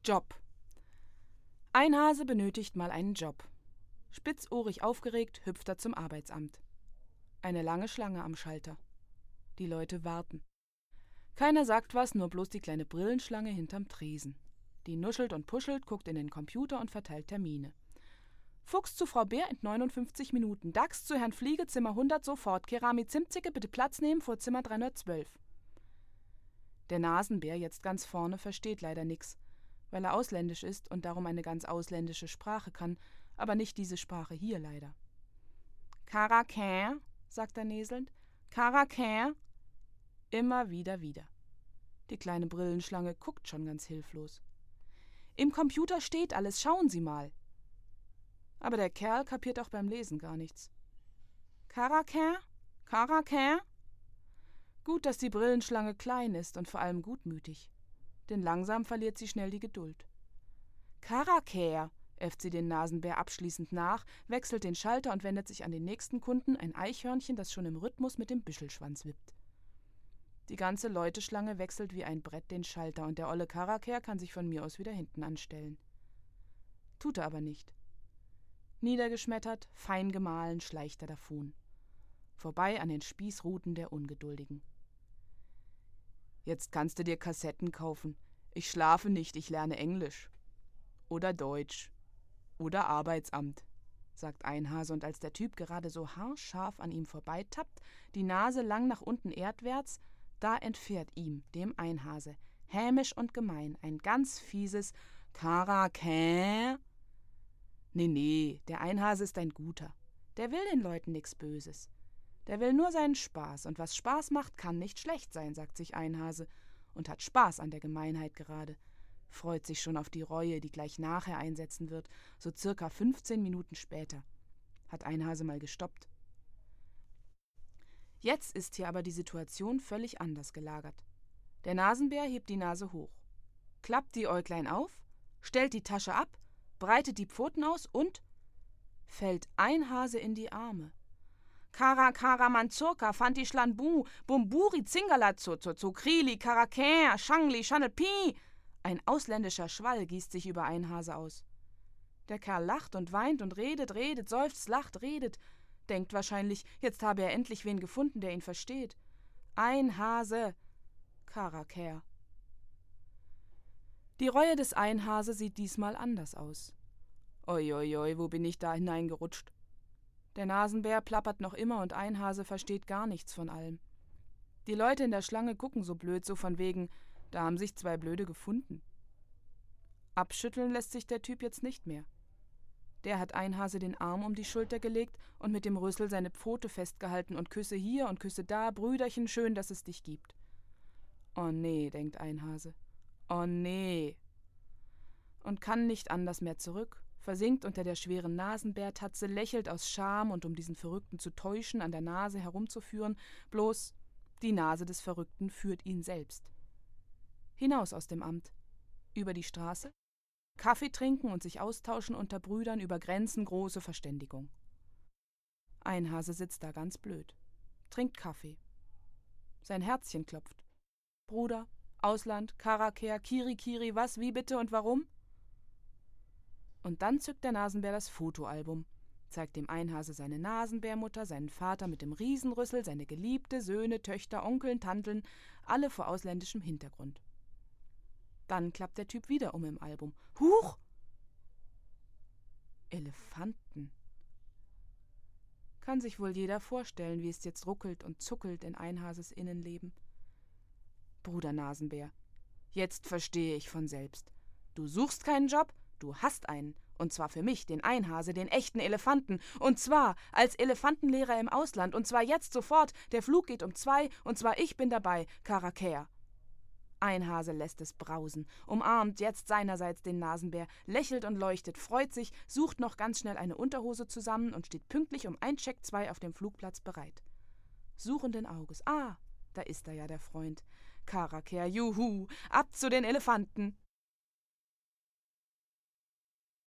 Job. Ein Hase benötigt mal einen Job. Spitzohrig aufgeregt hüpft er zum Arbeitsamt. Eine lange Schlange am Schalter. Die Leute warten. Keiner sagt was, nur bloß die kleine Brillenschlange hinterm Tresen. Die nuschelt und puschelt, guckt in den Computer und verteilt Termine. Fuchs zu Frau Bär in 59 Minuten. Dachs zu Herrn Fliege, Zimmer 100 sofort. Kerami Zimtzicke, bitte Platz nehmen vor Zimmer 312. Der Nasenbär, jetzt ganz vorne, versteht leider nix, weil er ausländisch ist und darum eine ganz ausländische Sprache kann, aber nicht diese Sprache hier leider. Karakin, sagt er näselnd. Karakin. Immer wieder. Die kleine Brillenschlange guckt schon ganz hilflos. Im Computer steht alles, schauen Sie mal. Aber der Kerl kapiert auch beim Lesen gar nichts. Karakin? Karakin? Gut, dass die Brillenschlange klein ist und vor allem gutmütig. Denn langsam verliert sie schnell die Geduld. Karakäer, äfft sie den Nasenbär abschließend nach, wechselt den Schalter und wendet sich an den nächsten Kunden, ein Eichhörnchen, das schon im Rhythmus mit dem Büschelschwanz wippt. Die ganze Leuteschlange wechselt wie ein Brett den Schalter und der olle Karakäer kann sich von mir aus wieder hinten anstellen. Tut er aber nicht. Niedergeschmettert, fein gemahlen, schleicht er davon. Vorbei an den Spießruten der Ungeduldigen. Jetzt kannst du dir Kassetten kaufen. Ich schlafe nicht, ich lerne Englisch. Oder Deutsch. Oder Arbeitsamt, sagt ein Hase, und als der Typ gerade so haarscharf an ihm vorbeitappt, die Nase lang nach unten erdwärts, da entfährt ihm, dem Einhase, hämisch und gemein, ein ganz fieses Karakä. Nee, der Einhase ist ein Guter. Der will den Leuten nix Böses. Der will nur seinen Spaß, und was Spaß macht, kann nicht schlecht sein, sagt sich Einhase, und hat Spaß an der Gemeinheit gerade. Freut sich schon auf die Reue, die gleich nachher einsetzen wird, so circa 15 Minuten später. Hat Einhase mal gestoppt. Jetzt ist hier aber die Situation völlig anders gelagert. Der Nasenbär hebt die Nase hoch, klappt die Äuglein auf, stellt die Tasche ab, breitet die Pfoten aus und fällt Einhase in die Arme. Kara Manzurka, Fanti Schlanbu, Bumburi Zingalazzo, Krili, Karakä, Schangli, Schanelpi. Ein ausländischer Schwall gießt sich über Einhase aus. Der Kerl lacht und weint und redet, seufzt, lacht, redet, denkt wahrscheinlich, jetzt habe er endlich wen gefunden, der ihn versteht. Einhase, Karakä. Die Reue des Einhase sieht diesmal anders aus. Oi, wo bin ich da hineingerutscht? Der Nasenbär plappert noch immer und Einhase versteht gar nichts von allem. Die Leute in der Schlange gucken so blöd, so von wegen, da haben sich zwei Blöde gefunden. Abschütteln lässt sich der Typ jetzt nicht mehr. Der hat Einhase den Arm um die Schulter gelegt und mit dem Rüssel seine Pfote festgehalten und Küsse hier und Küsse da, Brüderchen, schön, dass es dich gibt. Oh nee, denkt Einhase. Oh nee. Und kann nicht anders mehr zurück, versinkt unter der schweren Nasenbärtatze, lächelt aus Scham und um diesen Verrückten zu täuschen, an der Nase herumzuführen, bloß die Nase des Verrückten führt ihn selbst. Hinaus aus dem Amt, über die Straße, Kaffee trinken und sich austauschen unter Brüdern über Grenzen, große Verständigung. Einhase sitzt da ganz blöd, trinkt Kaffee. Sein Herzchen klopft. Bruder, Ausland, Karakä, Kiri, was, wie bitte und warum? Und dann zückt der Nasenbär das Fotoalbum, zeigt dem Einhase seine Nasenbärmutter, seinen Vater mit dem Riesenrüssel, seine Geliebte, Söhne, Töchter, Onkeln, Tanteln, alle vor ausländischem Hintergrund. Dann klappt der Typ wieder um im Album. Huch! Elefanten. Kann sich wohl jeder vorstellen, wie es jetzt ruckelt und zuckelt in Einhases Innenleben. Bruder Nasenbär, jetzt verstehe ich von selbst. Du suchst keinen Job, du hast einen. Und zwar für mich, den Einhase, den echten Elefanten. Und zwar als Elefantenlehrer im Ausland. Und zwar jetzt sofort. Der Flug geht um 2. Und zwar ich bin dabei, Karakä. Einhase lässt es brausen, umarmt jetzt seinerseits den Nasenbär, lächelt und leuchtet, freut sich, sucht noch ganz schnell eine Unterhose zusammen und steht pünktlich um 1:02 auf dem Flugplatz bereit. Suchenden Auges. Ah, da ist er ja, der Freund. Karakä, juhu, ab zu den Elefanten.